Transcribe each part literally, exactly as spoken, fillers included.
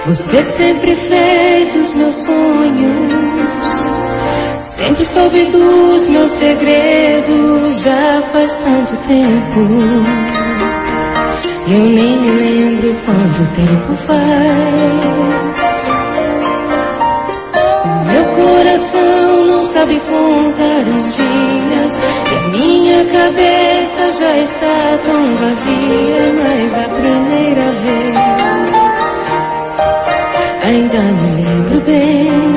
Você sempre fez os meus sonhos, sempre soube dos meus segredos. Já faz tanto tempo, eu nem me lembro quanto tempo faz. O meu coração não sabe contar os dias, e a minha cabeça já está tão vazia. Mas a primeira vez ainda me lembro bem.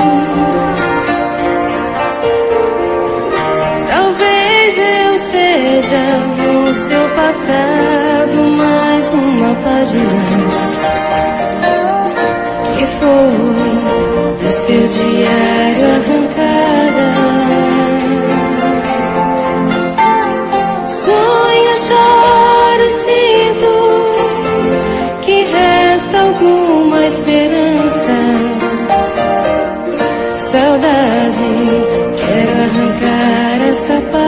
Talvez eu seja no seu passado mais uma página que foi do seu diário arrancada. Sonho, choro, sinto que resta alguma esperança. Saudade, quero arrancar essa página.